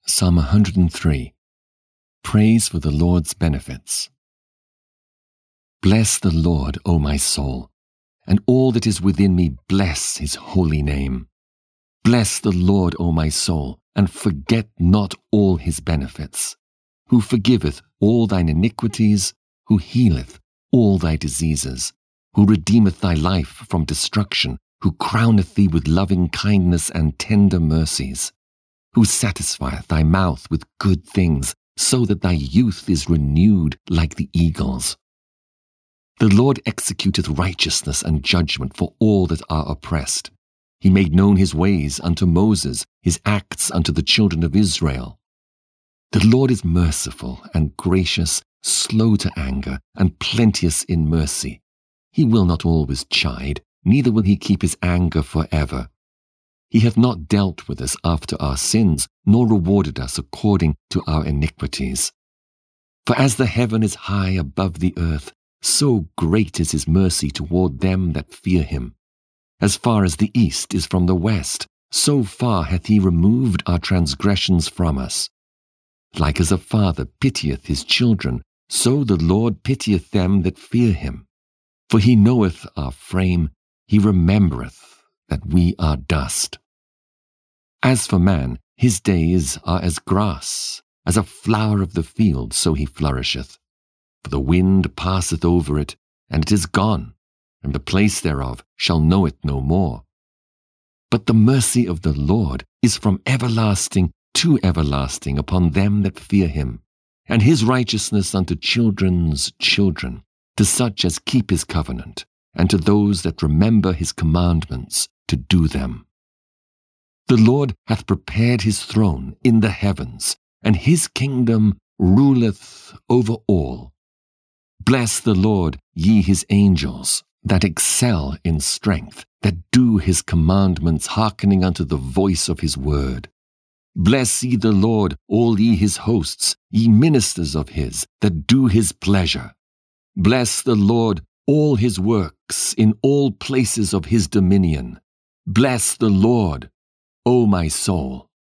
Psalm 103. Praise for the Lord's benefits. Bless the Lord, O my soul, and all that is within me bless his holy name. Bless the Lord, O my soul, and forget not all his benefits, who forgiveth all thine iniquities, who healeth all thy diseases, who redeemeth thy life from destruction, who crowneth thee with loving kindness and tender mercies, who satisfieth thy mouth with good things, so that thy youth is renewed like the eagles. The Lord executeth righteousness and judgment for all that are oppressed. He made known his ways unto Moses, his acts unto the children of Israel. The Lord is merciful and gracious, slow to anger, and plenteous in mercy. He will not always chide, neither will he keep his anger forever. He hath not dealt with us after our sins, nor rewarded us according to our iniquities. For as the heaven is high above the earth, so great is his mercy toward them that fear him. As far as the east is from the west, so far hath he removed our transgressions from us. Like as a father pitieth his children, so the Lord pitieth them that fear him. For he knoweth our frame, he remembereth that we are dust. As for man, his days are as grass, as a flower of the field, so he flourisheth. For the wind passeth over it, and it is gone, and the place thereof shall know it no more. But the mercy of the Lord is from everlasting to everlasting upon them that fear him, and his righteousness unto children's children, to such as keep his covenant, and to those that remember his commandments to do them. The Lord hath prepared his throne in the heavens, and his kingdom ruleth over all. Bless the Lord, ye his angels, that excel in strength, that do his commandments, hearkening unto the voice of his word. Bless ye the Lord, all ye his hosts, ye ministers of his, that do his pleasure. Bless the Lord, all his works, in all places of his dominion. Bless the Lord, O my soul.